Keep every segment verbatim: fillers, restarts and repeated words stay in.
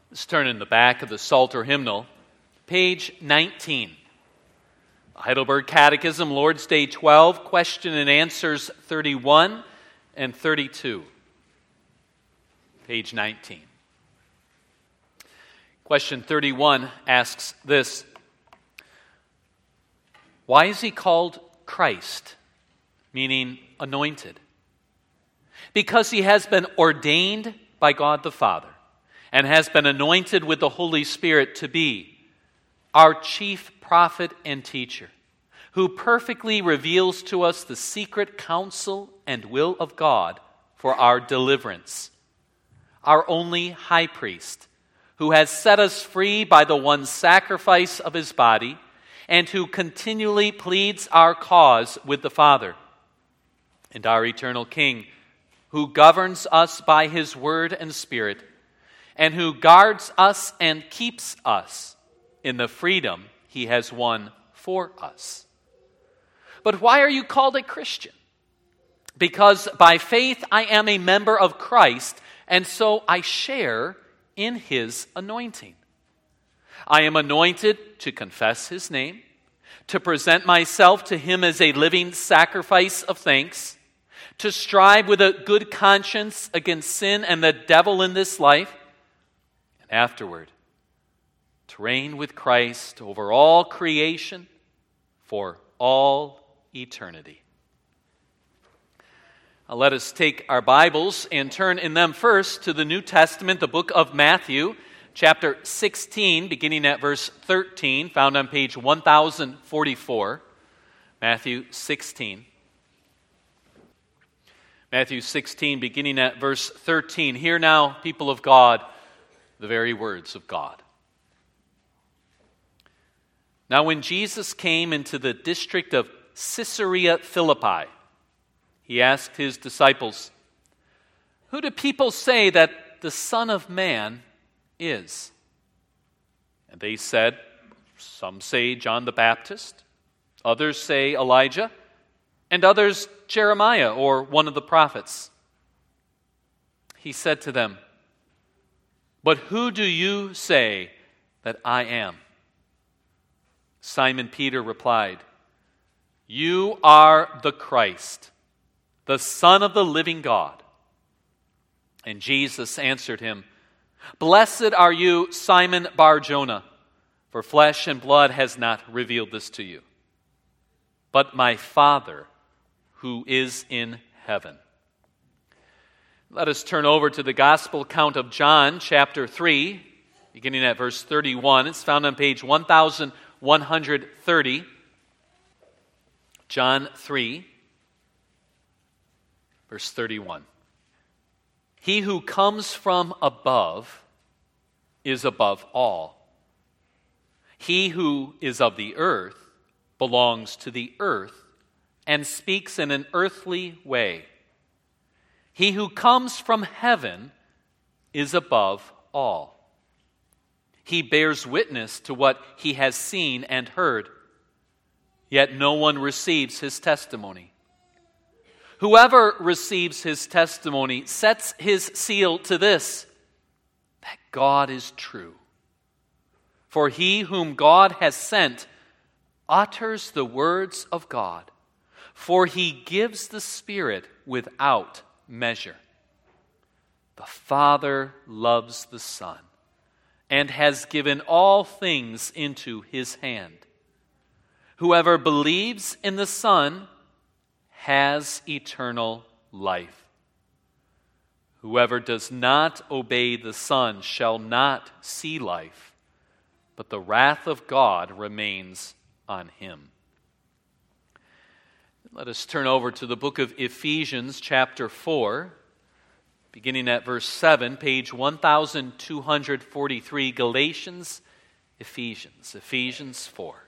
Let's turn in the back of the Psalter hymnal, page nineteen. The Heidelberg Catechism, Lord's Day twelve, question and answers thirty-one and thirty-two. Page nineteen. Question thirty-one asks this: why is he called Christ, meaning anointed? Because he has been ordained by God the Father and has been anointed with the Holy Spirit to be our chief prophet and teacher, who perfectly reveals to us the secret counsel and will of God for our deliverance. Our only high priest, who has set us free by the one sacrifice of his body, and who continually pleads our cause with the Father. And our eternal King, who governs us by his word and spirit, and who guards us and keeps us in the freedom he has won for us. But why are you called a Christian? Because by faith I am a member of Christ, and so I share in his anointing. I am anointed to confess his name, to present myself to him as a living sacrifice of thanks, to strive with a good conscience against sin and the devil in this life, and afterward, to reign with Christ over all creation for all eternity. Now let us take our Bibles and turn in them first to the New Testament, the book of Matthew, chapter sixteen, beginning at verse thirteen, found on page one thousand forty-four. Matthew sixteen. Matthew sixteen, beginning at verse thirteen. Hear now, people of God, the very words of God. Now when Jesus came into the district of Caesarea Philippi, he asked his disciples, "Who do people say that the Son of Man is?" And they said, "Some say John the Baptist, others say Elijah, and others Jeremiah or one of the prophets." He said to them, "But who do you say that I am?" Simon Peter replied, "You are the Christ, the Son of the living God." And Jesus answered him, "Blessed are you, Simon Bar-Jonah, for flesh and blood has not revealed this to you, but my Father who is in heaven." Let us turn over to the Gospel account of John, chapter three, beginning at verse thirty-one. It's found on page one thousand one hundred thirty. John three, verse thirty-one. He who comes from above is above all. He who is of the earth belongs to the earth and speaks in an earthly way. He who comes from heaven is above all. He bears witness to what he has seen and heard, yet no one receives his testimony. Whoever receives his testimony sets his seal to this, that God is true. For he whom God has sent utters the words of God, for he gives the Spirit without measure. The Father loves the Son and has given all things into his hand. Whoever believes in the Son has eternal life. Whoever does not obey the Son shall not see life, but the wrath of God remains on him. Let us turn over to the book of Ephesians, chapter four, beginning at verse seven, page one thousand two hundred forty-three, Galatians, Ephesians, Ephesians four.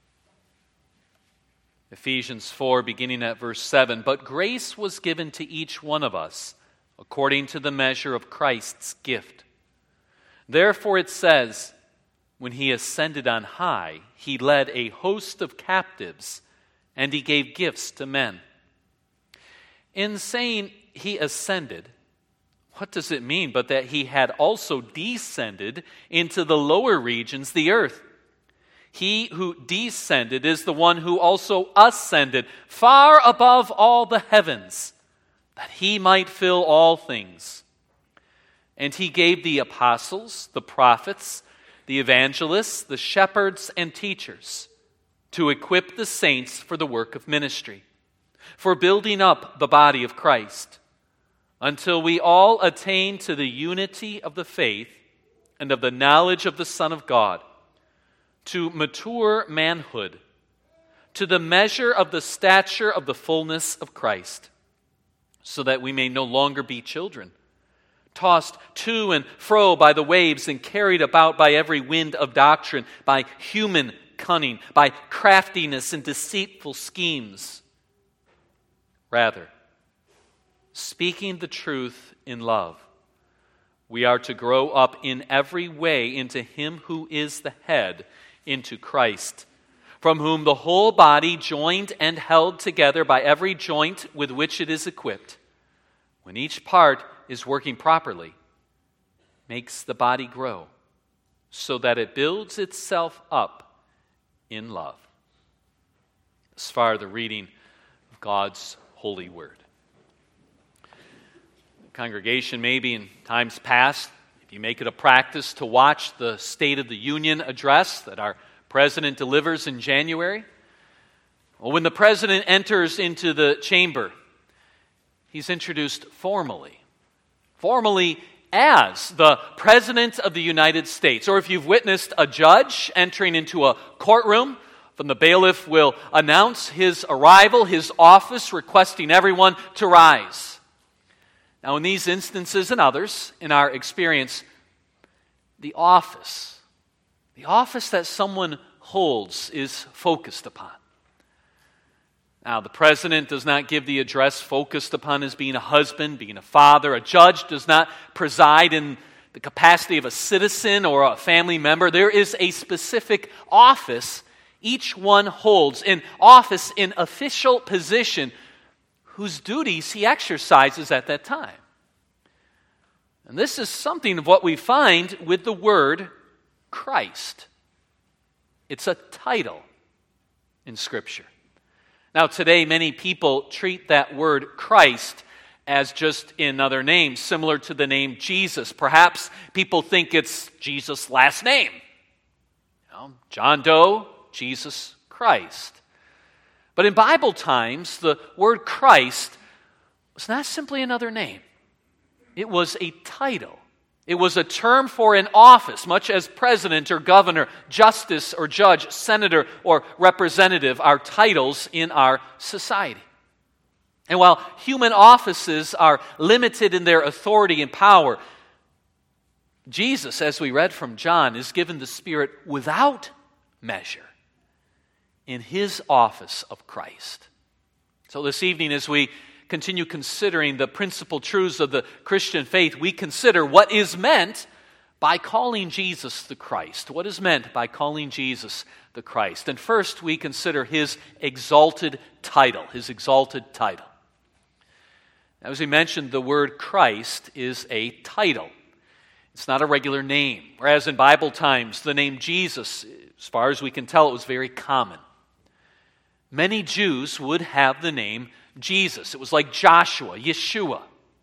Ephesians four, beginning at verse seven, "But grace was given to each one of us according to the measure of Christ's gift. Therefore it says, when he ascended on high, he led a host of captives, and he gave gifts to men." In saying he ascended, What does it mean but that he had also descended into the lower regions, the earth? He who descended is the one who also ascended far above all the heavens, that he might fill all things. And he gave the apostles, the prophets, the evangelists, the shepherds, and teachers to equip the saints for the work of ministry, for building up the body of Christ, until we all attain to the unity of the faith and of the knowledge of the Son of God, to mature manhood, to the measure of the stature of the fullness of Christ, so that we may no longer be children, tossed to and fro by the waves and carried about by every wind of doctrine, by human cunning, by craftiness and deceitful schemes. Rather, speaking the truth in love, we are to grow up in every way into Him who is the head, into Christ, from whom the whole body, joined and held together by every joint with which it is equipped, when each part is working properly, makes the body grow, so that it builds itself up in love. As far the reading of God's holy word. The congregation, maybe in times past, if you make it a practice to watch the State of the Union address that our president delivers in January, well, when the president enters into the chamber, he's introduced formally, formally as the President of the United States. Or if you've witnessed a judge entering into a courtroom, then the bailiff will announce his arrival, his office, requesting everyone to rise. Now, in these instances and others, in our experience, the office, the office that someone holds is focused upon. Now, the president does not give the address focused upon as being a husband, being a father. A judge does not preside in the capacity of a citizen or a family member. There is a specific office each one holds, an office in official position whose duties he exercises at that time. And this is something of what we find with the word Christ. It's a title in Scripture. Now, today, many people treat that word Christ as just another name, similar to the name Jesus. Perhaps people think it's Jesus' last name. You know, John Doe, Jesus Christ. But in Bible times, the word Christ was not simply another name. It was a title. It was a term for an office, much as president or governor, justice or judge, senator or representative are titles in our society. And while human offices are limited in their authority and power, Jesus, as we read from John, is given the Spirit without measure in His office of Christ. So this evening, as we continue considering the principal truths of the Christian faith, we consider what is meant by calling Jesus the Christ. What is meant by calling Jesus the Christ? And first, we consider His exalted title, His exalted title. As we mentioned, the word Christ is a title. It's not a regular name. Whereas in Bible times, the name Jesus, as far as we can tell, it was very common. Many Jews would have the name Jesus. It was like Joshua, Yeshua.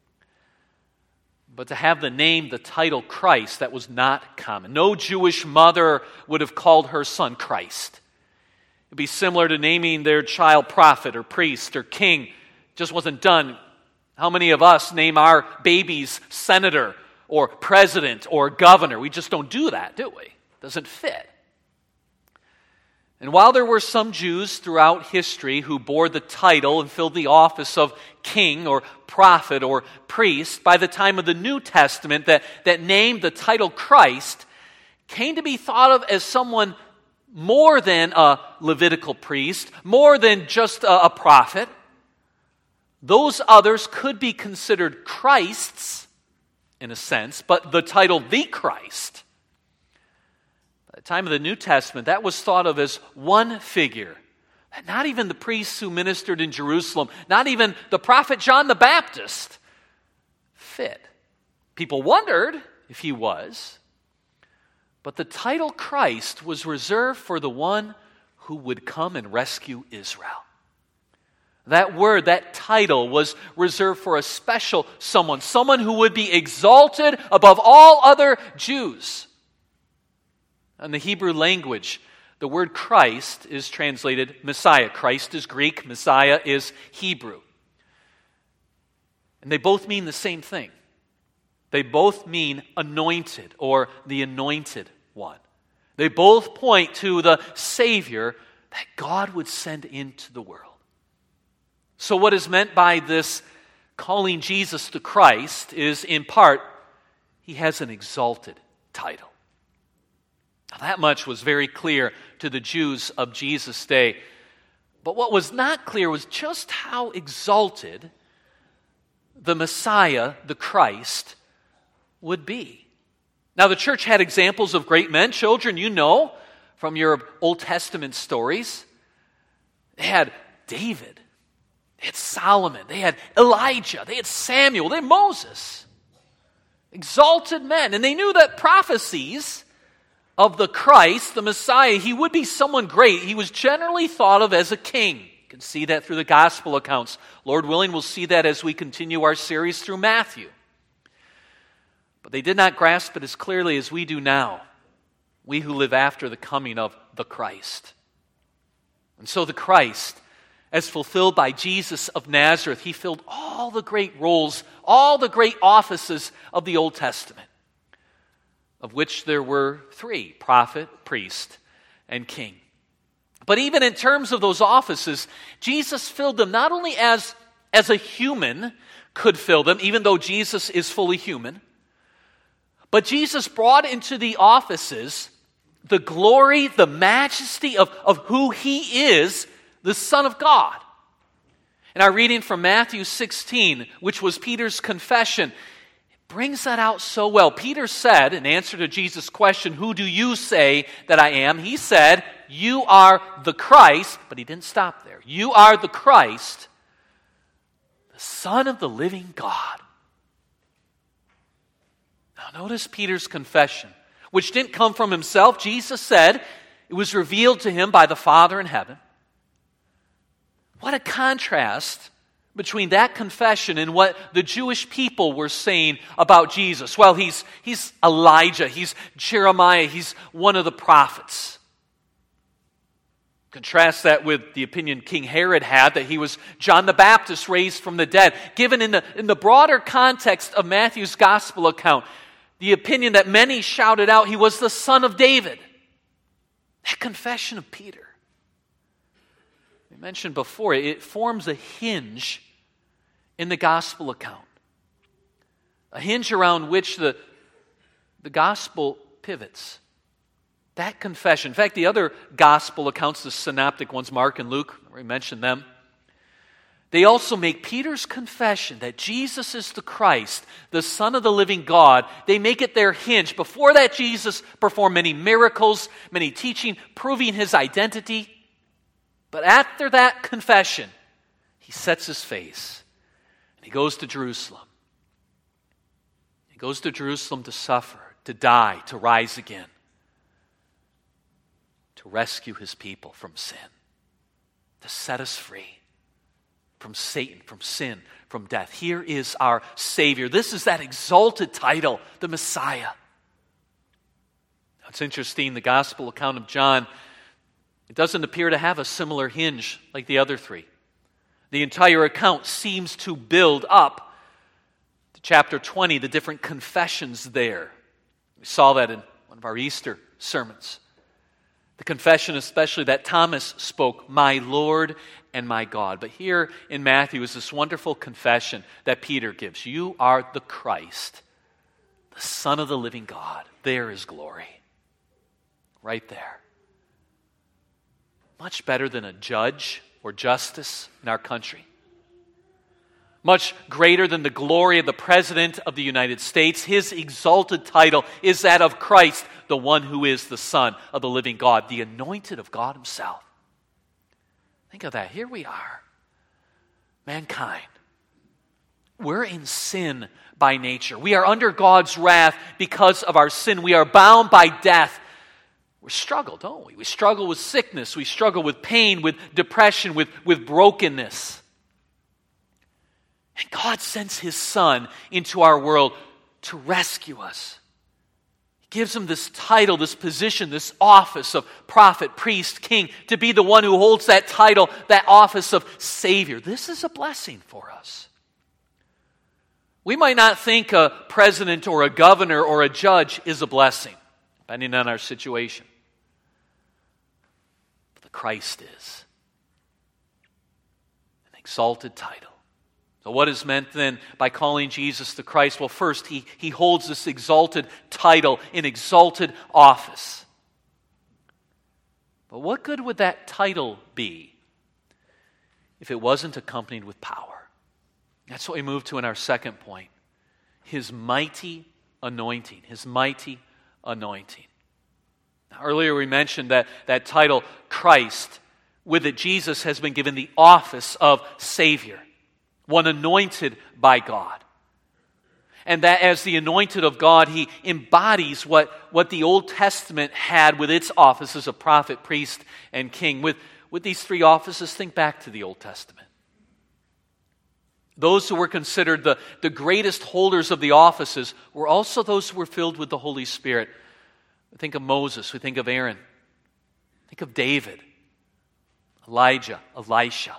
But to have the name, the title Christ, that was not common. No Jewish mother would have called her son Christ. It would be similar to naming their child prophet or priest or king. It just wasn't done. How many of us name our babies senator or president or governor? We just don't do that, do we? It doesn't fit. And while there were some Jews throughout history who bore the title and filled the office of king or prophet or priest, by the time of the New Testament, that, that named the title Christ came to be thought of as someone more than a Levitical priest, more than just a, a prophet. Those others could be considered Christs, in a sense, but the title the Christ, by the time of the New Testament, that was thought of as one figure. Not even the priests who ministered in Jerusalem, not even the prophet John the Baptist fit People wondered if he was, but the title Christ was reserved for the one who would come and rescue Israel. That word, that title, was reserved for a special someone, someone who would be exalted above all other Jews. In the Hebrew language, the word Christ is translated Messiah. Christ is Greek, Messiah is Hebrew. And they both mean the same thing. They both mean anointed or the anointed one. They both point to the Savior that God would send into the world. So what is meant by this calling Jesus the Christ is, in part, he has an exalted title. Now, that much was very clear to the Jews of Jesus' day. But what was not clear was just how exalted the Messiah, the Christ, would be. Now, the church had examples of great men. Children, you know from your Old Testament stories. They had David. They had Solomon. They had Elijah. They had Samuel. They had Moses. Exalted men. And they knew that prophecies of the Christ, the Messiah, he would be someone great. He was generally thought of as a king. You can see that through the gospel accounts. Lord willing, we'll see that as we continue our series through Matthew. But they did not grasp it as clearly as we do now, we who live after the coming of the Christ. And so the Christ, as fulfilled by Jesus of Nazareth, he filled all the great roles, all the great offices of the Old Testament, of which there were three: prophet, priest, and king. But even in terms of those offices, Jesus filled them not only as, as a human could fill them, even though Jesus is fully human, but Jesus brought into the offices the glory, the majesty of, of who he is, the Son of God. And our reading from Matthew sixteen, which was Peter's confession, brings that out so well. Peter said, in answer to Jesus' question, "Who do you say that I am?" He said, "You are the Christ," but he didn't stop there. "You are the Christ, the Son of the living God." Now notice Peter's confession, which didn't come from himself. Jesus said it was revealed to him by the Father in heaven. What a contrast between that confession and what the Jewish people were saying about Jesus. Well, he's, he's Elijah, he's Jeremiah, he's one of the prophets. Contrast that with the opinion King Herod had that he was John the Baptist raised from the dead. Given in the, in the broader context of Matthew's gospel account, the opinion that many shouted out he was the son of David. That confession of Peter, we mentioned before, it forms a hinge in the gospel account. A hinge around which the, the gospel pivots. That confession. In fact, the other gospel accounts, the synoptic ones, Mark and Luke, we mentioned them, they also make Peter's confession that Jesus is the Christ, the Son of the living God, they make it their hinge. Before that, Jesus performed many miracles, many teaching, proving his identity. But after that confession, he sets his face and he goes to Jerusalem. He goes to Jerusalem to suffer, to die, to rise again, to rescue his people from sin, to set us free from Satan, from sin, from death. Here is our Savior. This is that exalted title, the Messiah. It's interesting, the gospel account of John, it doesn't appear to have a similar hinge like the other three. The entire account seems to build up to chapter twenty, the different confessions there. We saw that in one of our Easter sermons. The confession especially that Thomas spoke, "My Lord and my God." But here in Matthew is this wonderful confession that Peter gives. You are the Christ, the Son of the living God. There is glory. Right there. Much better than a judge or justice in our country. Much greater than the glory of the President of the United States. His exalted title is that of Christ, the one who is the Son of the living God, the anointed of God himself. Think of that. Here we are, mankind. We're in sin by nature. We are under God's wrath because of our sin. We are bound by death. We struggle, don't we? We struggle with sickness. We struggle with pain, with depression, with, with brokenness. And God sends His Son into our world to rescue us. He gives Him this title, this position, this office of prophet, priest, king, to be the one who holds that title, that office of Savior. This is a blessing for us. We might not think a president or a governor or a judge is a blessing, depending on our situation. But the Christ is an exalted title. So what is meant then by calling Jesus the Christ? Well, first, he, he holds this exalted title, an exalted office. But what good would that title be if it wasn't accompanied with power? That's what we move to in our second point. His mighty anointing. His mighty anointing. Now, earlier we mentioned that, that title, Christ. With it, Jesus has been given the office of Savior. One anointed by God. And that as the anointed of God, He embodies what, what the Old Testament had with its offices of prophet, priest, and king. With, with these three offices, think back to the Old Testament. Those who were considered the, the greatest holders of the offices were also those who were filled with the Holy Spirit. We think of Moses, we think of Aaron, think of David, Elijah, Elisha.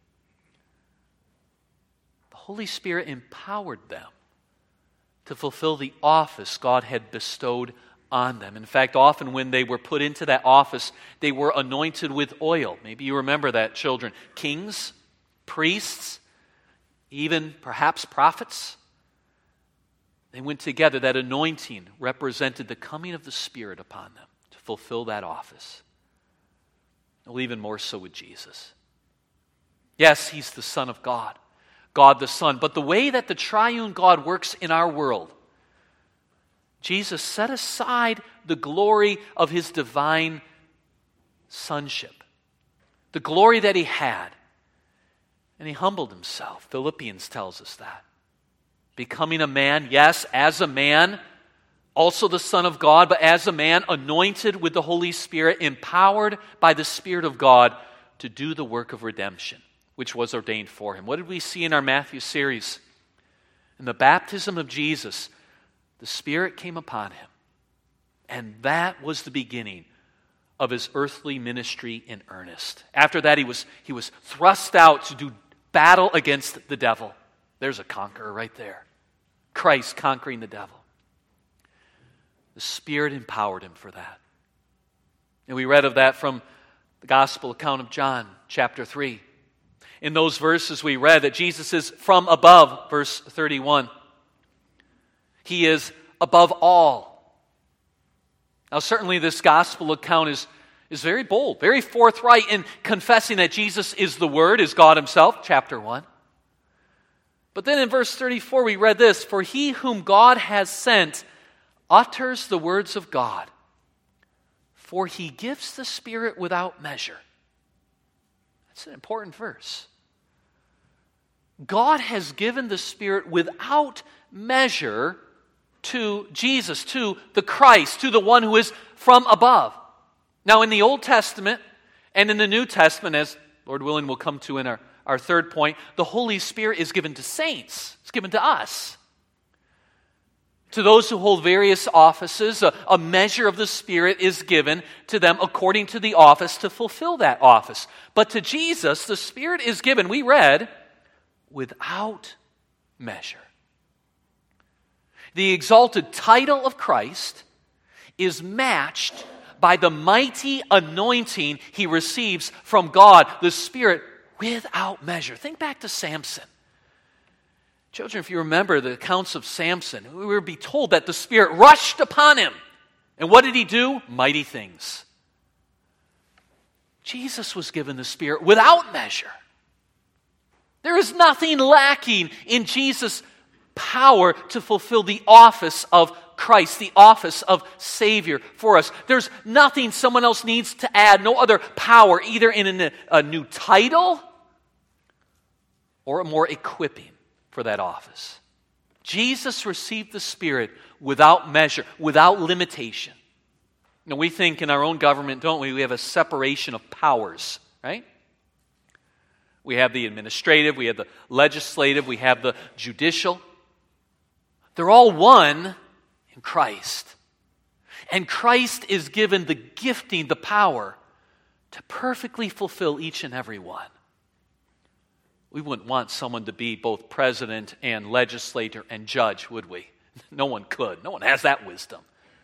The Holy Spirit empowered them to fulfill the office God had bestowed on them. In fact, often when they were put into that office, they were anointed with oil. Maybe you remember that, children. Kings, priests, even perhaps prophets. They went together. That anointing represented the coming of the Spirit upon them to fulfill that office. Well, even more so with Jesus. Yes, He's the Son of God, God the Son. But the way that the triune God works in our world, Jesus set aside the glory of His divine sonship, the glory that He had, and He humbled Himself. Philippians tells us that. Becoming a man, yes, as a man, also the Son of God, but as a man, anointed with the Holy Spirit, empowered by the Spirit of God to do the work of redemption, which was ordained for Him. What did we see in our Matthew series? In the baptism of Jesus, the Spirit came upon Him, and that was the beginning of His earthly ministry in earnest. After that, he was, he was thrust out to do battle against the devil. There's a conqueror right there. Christ conquering the devil. The Spirit empowered Him for that. And we read of that from the Gospel account of John, chapter three. In those verses we read that Jesus is from above, verse thirty-one. He is above all. Now certainly this Gospel account is, is very bold, very forthright in confessing that Jesus is the Word, is God Himself, chapter one. But then in verse thirty-four we read this, "For He whom God has sent utters the words of God, for He gives the Spirit without measure." That's an important verse. God has given the Spirit without measure to Jesus, to the Christ, to the one who is from above. Now in the Old Testament and in the New Testament, as Lord willing we'll come to in our, our third point, the Holy Spirit is given to saints. It's given to us. To those who hold various offices, a, a measure of the Spirit is given to them according to the office to fulfill that office. But to Jesus, the Spirit is given, we read, without measure. The exalted title of Christ is matched by the mighty anointing He receives from God, the Spirit, without measure. Think back to Samson. Children, if you remember the accounts of Samson, we will be told that the Spirit rushed upon him. And what did he do? Mighty things. Jesus was given the Spirit without measure. There is nothing lacking in Jesus' power to fulfill the office of Christ, the office of Savior for us. There's nothing someone else needs to add, no other power, either in a, a new title or a more equipping for that office. Jesus received the Spirit without measure, without limitation. Now, we think in our own government, don't we? We have a separation of powers, right? We have the administrative, we have the legislative, we have the judicial. They're all one in Christ. And Christ is given the gifting, the power to perfectly fulfill each and every one. We wouldn't want someone to be both president and legislator and judge, would we? No one could. No one has that wisdom.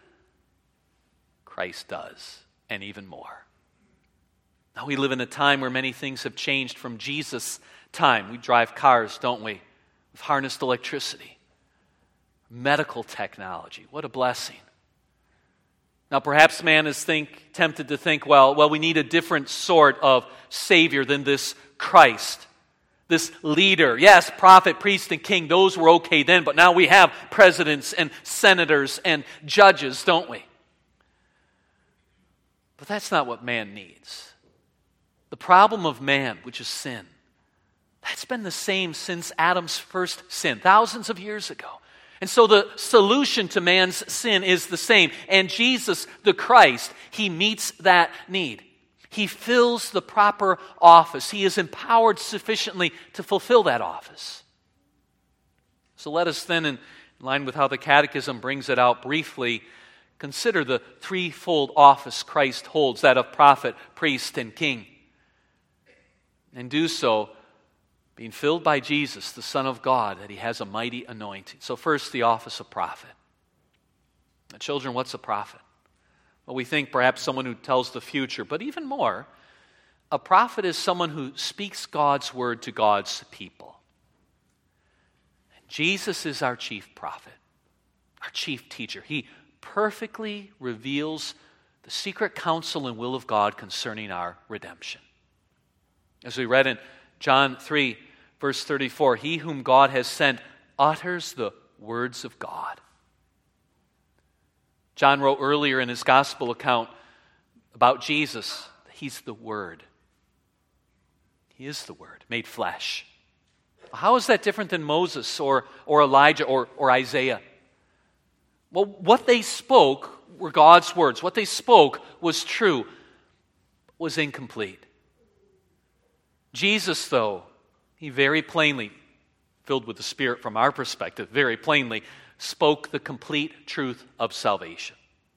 Christ does, and even more. Now, we live in a time where many things have changed from Jesus' time. We drive cars, don't we? We've harnessed electricity. Medical technology. What a blessing. Now, perhaps man is think, tempted to think, well, well, we need a different sort of Savior than this Christ. This leader. Yes, prophet, priest, and king, those were okay then, but now we have presidents and senators and judges, don't we? But that's not what man needs. The problem of man, which is sin, that's been the same since Adam's first sin, thousands of years ago. And so the solution to man's sin is the same. And Jesus, the Christ, he meets that need. He fills the proper office. He is empowered sufficiently to fulfill that office. So let us then, in line with how the Catechism brings it out briefly, consider the threefold office Christ holds, that of prophet, priest, and king. And do so being filled by Jesus, the Son of God, that he has a mighty anointing. So first, the office of prophet. Now, children, what's a prophet? Well, we think perhaps someone who tells the future, but even more, a prophet is someone who speaks God's word to God's people. And Jesus is our chief prophet, our chief teacher. He perfectly reveals the secret counsel and will of God concerning our redemption. As we read in John three, verse thirty-four, he whom God has sent utters the words of God. John wrote earlier in his gospel account about Jesus, he's the Word. He is the Word, made flesh. How is that different than Moses or, or Elijah or, or Isaiah? Well, what they spoke were God's words. What they spoke was true, was incomplete. Jesus, though, he very plainly, filled with the Spirit from our perspective, very plainly spoke the complete truth of salvation.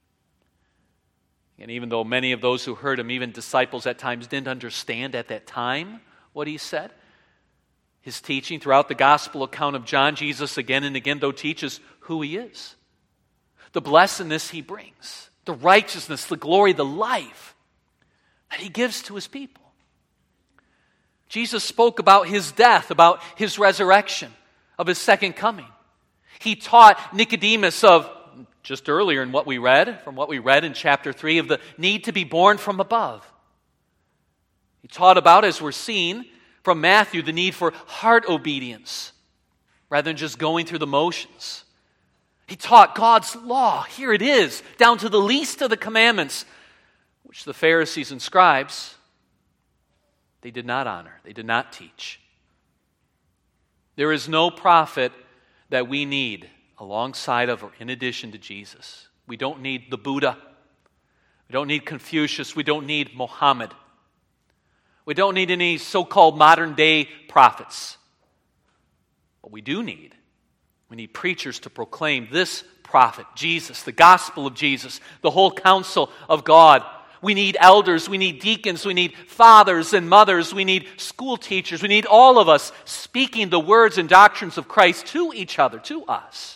And even though many of those who heard him, even disciples at times, didn't understand at that time what he said, his teaching throughout the gospel account of John, Jesus again and again, though, teaches who he is, the blessedness he brings, the righteousness, the glory, the life that he gives to his people. Jesus spoke about his death, about his resurrection, of his second coming. He taught Nicodemus of, just earlier in what we read, from what we read in chapter three, of the need to be born from above. He taught about, as we're seeing from Matthew, the need for heart obedience rather than just going through the motions. He taught God's law, here it is, down to the least of the commandments, which the Pharisees and scribes, they did not honor, they did not teach. There is no prophet that we need alongside of or in addition to Jesus. We don't need the Buddha. We don't need Confucius. We don't need Muhammad. We don't need any so-called modern day prophets. What we do need, we need preachers to proclaim this prophet, Jesus, the gospel of Jesus, the whole counsel of God. We need elders, we need deacons, we need fathers and mothers, we need school teachers, we need all of us speaking the words and doctrines of Christ to each other, to us.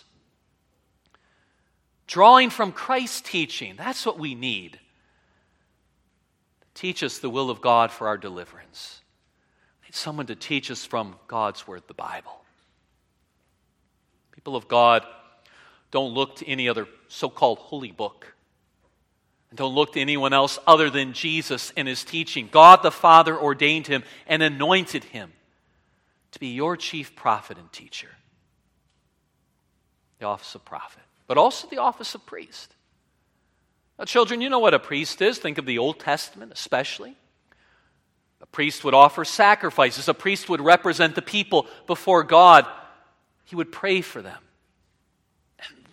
Drawing from Christ's teaching, that's what we need. Teach us the will of God for our deliverance. We need someone to teach us from God's word, the Bible. People of God, don't look to any other so-called holy book. And don't look to anyone else other than Jesus and his teaching. God the Father ordained him and anointed him to be your chief prophet and teacher. The office of prophet, but also the office of priest. Now, children, you know what a priest is. Think of the Old Testament especially. A priest would offer sacrifices. A priest would represent the people before God. He would pray for them.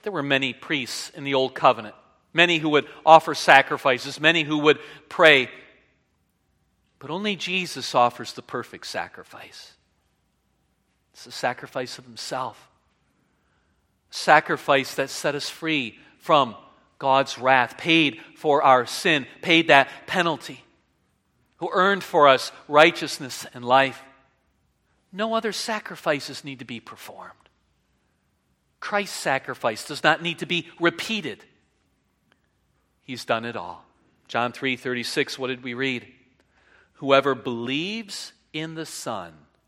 there were many priests in the Old Covenant, many who would offer sacrifices, many who would pray. But only Jesus offers the perfect sacrifice. It's the sacrifice of himself. A sacrifice that set us free from God's wrath, paid for our sin, paid that penalty, who earned for us righteousness and life. No other sacrifices need to be performed. Christ's sacrifice does not need to be repeated. He's done it all. John three thirty-six, what did we read? Whoever believes in the Son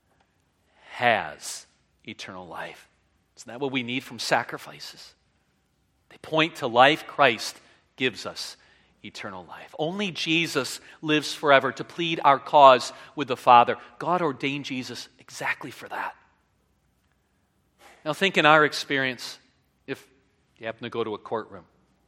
has eternal life. Isn't that what we need from sacrifices? They point to life. Christ gives us eternal life. Only Jesus lives forever to plead our cause with the Father. God ordained Jesus exactly for that. Now think in our experience, if you happen to go to a courtroom,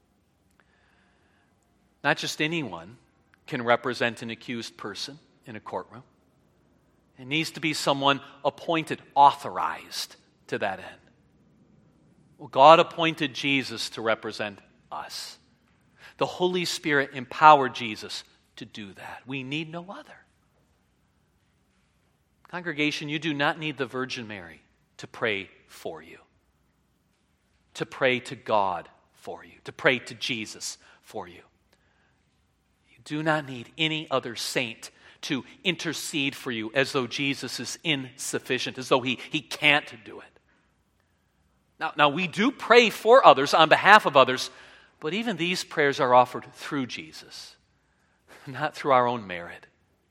not just anyone can represent an accused person in a courtroom. It needs to be someone appointed, authorized to that end. Well, God appointed Jesus to represent us. The Holy Spirit empowered Jesus to do that. We need no other. Congregation, you do not need the Virgin Mary to pray for you, to pray to God for you, to pray to Jesus for you. You do not need any other saint to intercede for you as though Jesus is insufficient, as though he, he can't do it. Now, now, we do pray for others on behalf of others, but even these prayers are offered through Jesus, not through our own merit.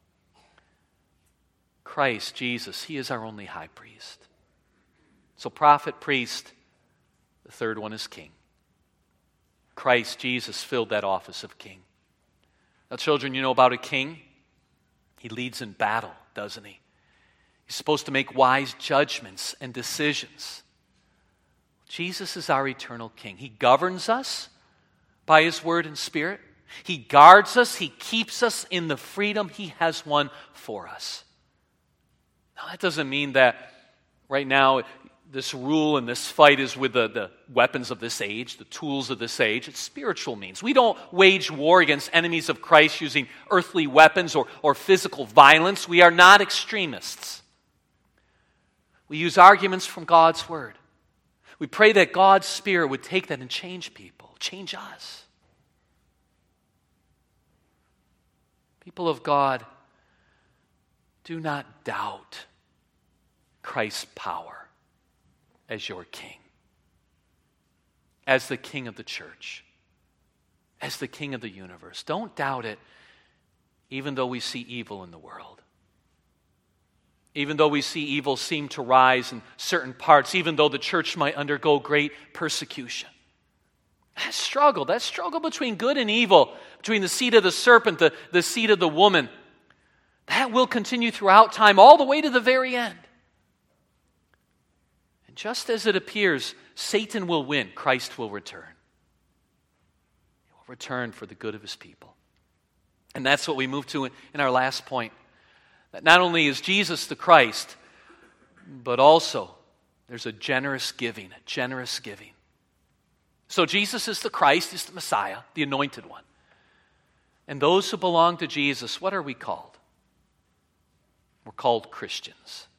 Christ, Jesus, he is our only high priest. So prophet, priest, the third one is king. Christ, Jesus, filled that office of king. Now, children, you know about a king? He leads in battle, doesn't he? He's supposed to make wise judgments and decisions. Jesus is our eternal king. He governs us by his word and spirit. He guards us. He keeps us in the freedom he has won for us. Now, that doesn't mean that right now this rule and this fight is with the, the weapons of this age, the tools of this age. It's spiritual means. We don't wage war against enemies of Christ using earthly weapons or, or physical violence. We are not extremists. We use arguments from God's word. We pray that God's Spirit would take that and change people, change us. People of God, do not doubt Christ's power as your king, as the king of the church, as the king of the universe. Don't doubt it, even though we see evil in the world. Even though we see evil seem to rise in certain parts, even though the church might undergo great persecution. That struggle, that struggle between good and evil, between the seed of the serpent, the, the seed of the woman, that will continue throughout time, all the way to the very end. And just as it appears, Satan will win, Christ will return. He will return for the good of his people. And that's what we move to in, in our last point. That not only is Jesus the Christ, but also there's a generous giving, a generous giving. So Jesus is the Christ, is the Messiah, the anointed one. And those who belong to Jesus, what are we called? We're called Christians.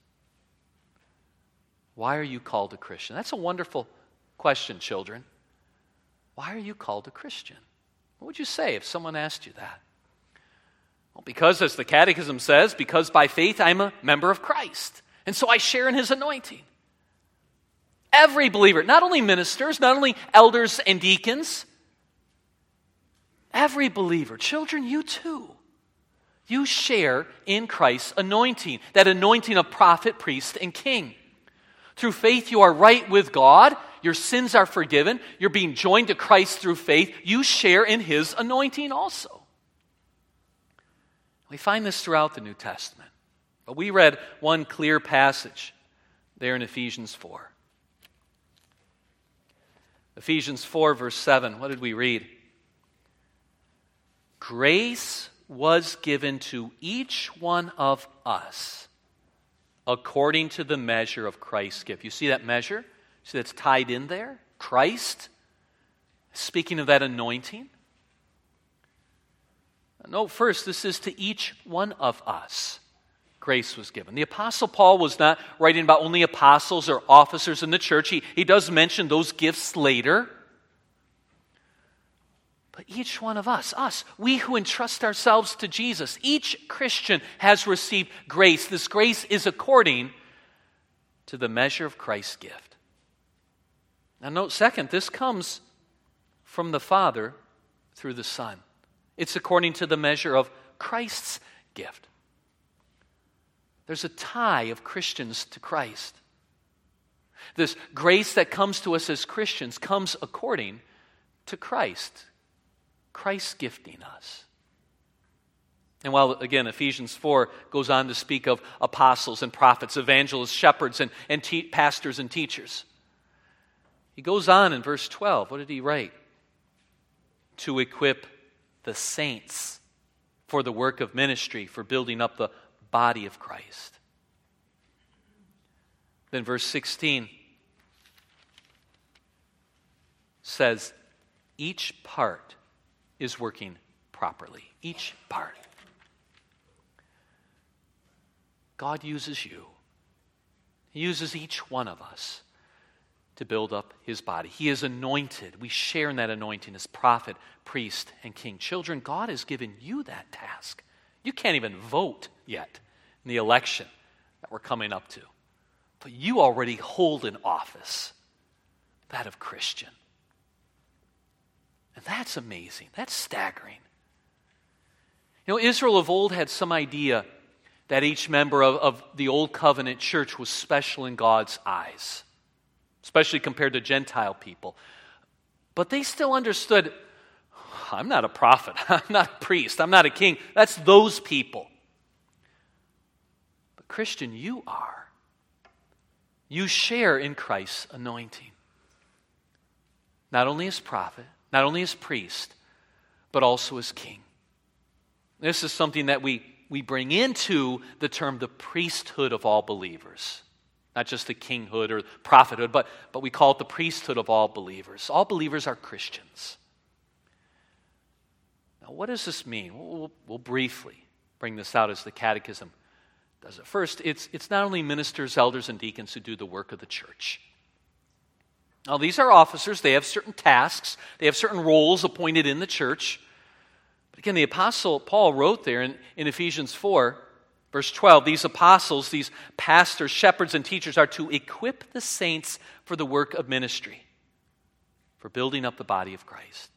Why are you called a Christian? That's a wonderful question, children. Why are you called a Christian? What would you say if someone asked you that? Well, because, as the Catechism says, because by faith I'm a member of Christ. And so I share in his anointing. Every believer, not only ministers, not only elders and deacons, every believer, children, you too, you share in Christ's anointing, that anointing of prophet, priest, and king. Through faith you are right with God, your sins are forgiven, you're being joined to Christ through faith, you share in his anointing also. We find this throughout the New Testament. But we read one clear passage there in Ephesians four. Ephesians four, verse seven, what did we read? Grace was given to each one of us according to the measure of Christ's gift. You see that measure? See that's tied in there? Christ? Speaking of that anointing? No, first, this is to each one of us. Grace was given. The Apostle Paul was not writing about only apostles or officers in the church. He, he does mention those gifts later. But each one of us, us, we who entrust ourselves to Jesus, each Christian has received grace. This grace is according to the measure of Christ's gift. Now note second, this comes from the Father through the Son. It's according to the measure of Christ's gift. There's a tie of Christians to Christ. This grace that comes to us as Christians comes according to Christ. Christ gifting us. And while, again, Ephesians four goes on to speak of apostles and prophets, evangelists, shepherds, and, and te- pastors and teachers, he goes on in verse twelve. What did he write? To equip the saints for the work of ministry, for building up the body of Christ. Then verse sixteen says, each part is working properly. Each part. God uses you. He uses each one of us to build up His body. He is anointed. We share in that anointing as prophet, priest, and king. Children, God has given you that task. You can't even vote yet in the election that we're coming up to. But you already hold an office, that of Christian. And that's amazing. That's staggering. You know, Israel of old had some idea that each member of, of the Old Covenant church was special in God's eyes, especially compared to Gentile people. But they still understood, I'm not a prophet, I'm not a priest, I'm not a king. That's those people. But Christian, you are. You share in Christ's anointing. Not only as prophet, not only as priest, but also as king. This is something that we, we bring into the term the priesthood of all believers. Not just the kinghood or prophethood, but, but we call it the priesthood of all believers. All believers are Christians. Now, what does this mean? We'll, we'll briefly bring this out as the Catechism does it. First, it's, it's not only ministers, elders, and deacons who do the work of the church. Now, these are officers. They have certain tasks. They have certain roles appointed in the church. But again, the Apostle Paul wrote there in, in Ephesians four, verse twelve, these apostles, these pastors, shepherds, and teachers are to equip the saints for the work of ministry, for building up the body of Christ.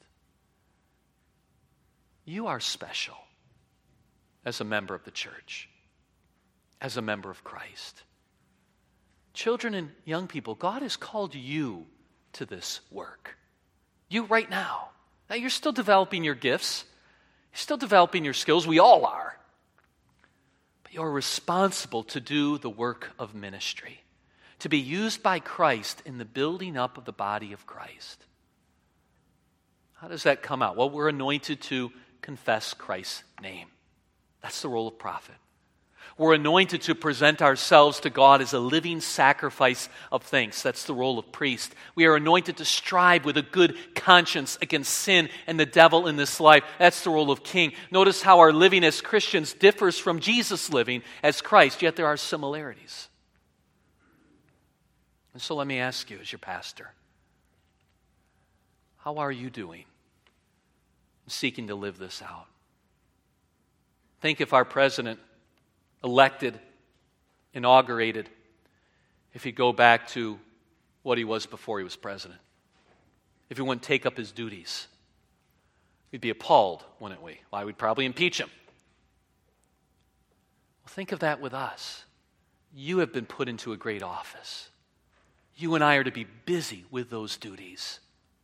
You are special as a member of the church, as a member of Christ. Children and young people, God has called you to this work. You right now. Now you're still developing your gifts. You're still developing your skills. We all are. But you're responsible to do the work of ministry, to be used by Christ in the building up of the body of Christ. How does that come out? Well, we're anointed to confess Christ's name. That's the role of prophet. We're anointed to present ourselves to God as a living sacrifice of thanks. That's the role of priest. We are anointed to strive with a good conscience against sin and the devil in this life. That's the role of king. Notice how our living as Christians differs from Jesus' living as Christ, yet there are similarities. And so let me ask you as your pastor, how are you doing in seeking to live this out? Think if our president elected, inaugurated, if he'd go back to what he was before he was president. If he wouldn't take up his duties. We'd be appalled, wouldn't we? Why, we'd probably impeach him. Well, think of that with us. You have been put into a great office. You and I are to be busy with those duties.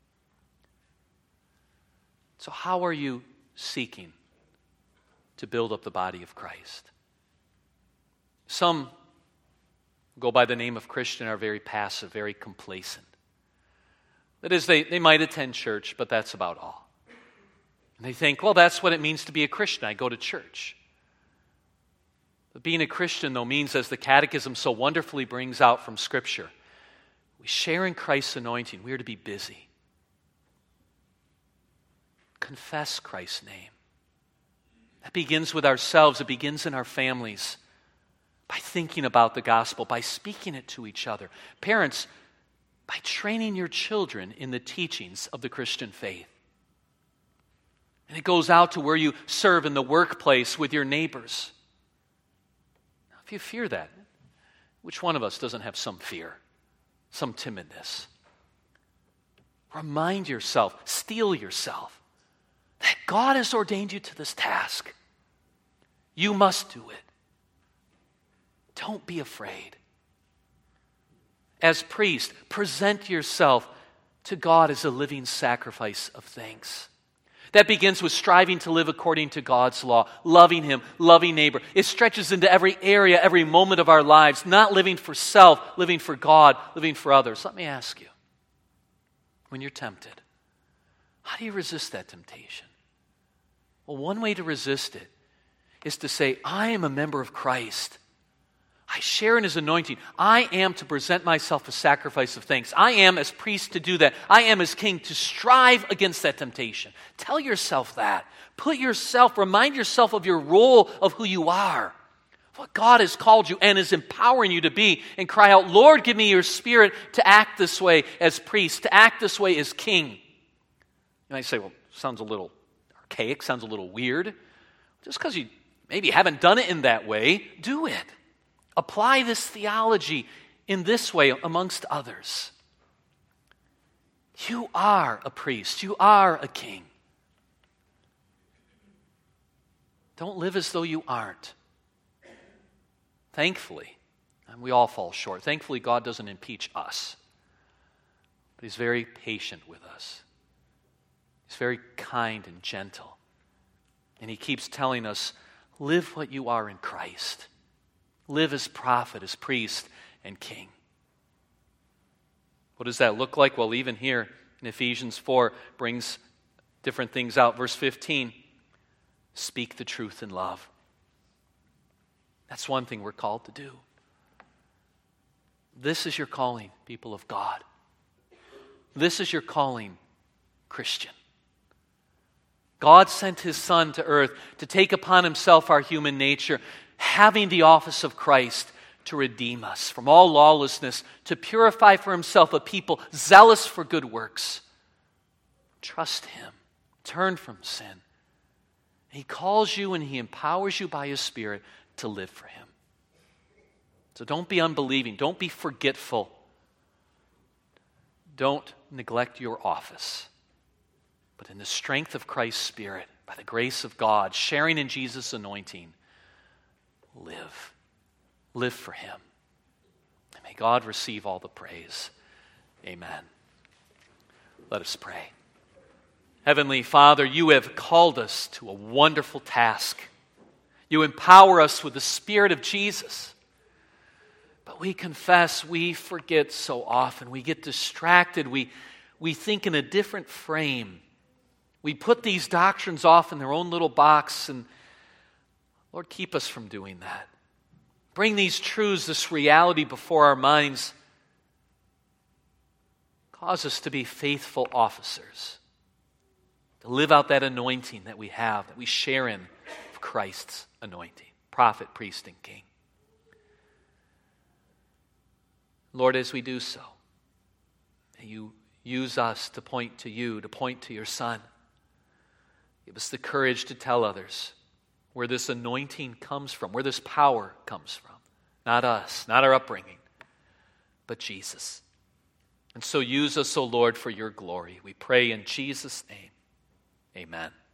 So how are you seeking to build up the body of Christ? Some go by the name of Christian are very passive, very complacent. That is, they, they might attend church, but that's about all. And they think, well, that's what it means to be a Christian. I go to church. But being a Christian, though, means, as the Catechism so wonderfully brings out from Scripture, We share in Christ's anointing. We are to be busy. Confess Christ's name. That begins with ourselves. It begins in our families. By thinking about the gospel, by speaking it to each other. Parents, by training your children in the teachings of the Christian faith. And it goes out to where you serve in the workplace with your neighbors. Now, if you fear that, which one of us doesn't have some fear, some timidness? Remind yourself, steel yourself, that God has ordained you to this task. You must do it. Don't be afraid. As priest, present yourself to God as a living sacrifice of thanks. That begins with striving to live according to God's law, loving Him, loving neighbor. It stretches into every area, every moment of our lives, not living for self, living for God, living for others. Let me ask you, when you're tempted, how do you resist that temptation? Well, one way to resist it is to say, I am a member of Christ. I share in His anointing. I am to present myself a sacrifice of thanks. I am as priest to do that. I am as king to strive against that temptation. Tell yourself that. Put yourself, remind yourself of your role of who you are, what God has called you and is empowering you to be, and cry out, Lord, give me your spirit to act this way as priest, to act this way as king. You might say, well, sounds a little archaic, sounds a little weird. Just because you maybe haven't done it in that way, do it. Apply this theology in this way amongst others. You are a priest. You are a king. Don't live as though you aren't. Thankfully, and we all fall short, thankfully God doesn't impeach us. But He's very patient with us. He's very kind and gentle. And He keeps telling us, live what you are in Christ. Live as prophet, as priest, and king. What does that look like? Well, even here in Ephesians four brings different things out. Verse fifteen, speak the truth in love. That's one thing we're called to do. This is your calling, people of God. This is your calling, Christian. God sent His Son to earth to take upon Himself our human nature, having the office of Christ to redeem us from all lawlessness, to purify for Himself a people zealous for good works. Trust Him. Turn from sin. He calls you and He empowers you by His Spirit to live for Him. So don't be unbelieving. Don't be forgetful. Don't neglect your office. But in the strength of Christ's Spirit, by the grace of God, sharing in Jesus' anointing, live. Live for Him. And may God receive all the praise. Amen. Let us pray. Heavenly Father, You have called us to a wonderful task. You empower us with the Spirit of Jesus. But we confess we forget so often. We get distracted. We, we think in a different frame. We put these doctrines off in their own little box, and Lord, keep us from doing that. Bring these truths, this reality before our minds. Cause us to be faithful officers, to live out that anointing that we have, that we share in of Christ's anointing, prophet, priest, and king. Lord, as we do so, may You use us to point to You, to point to Your Son. Give us the courage to tell others where this anointing comes from, where this power comes from. Not us, not our upbringing, but Jesus. And so use us, O Lord, for Your glory. We pray in Jesus' name. Amen.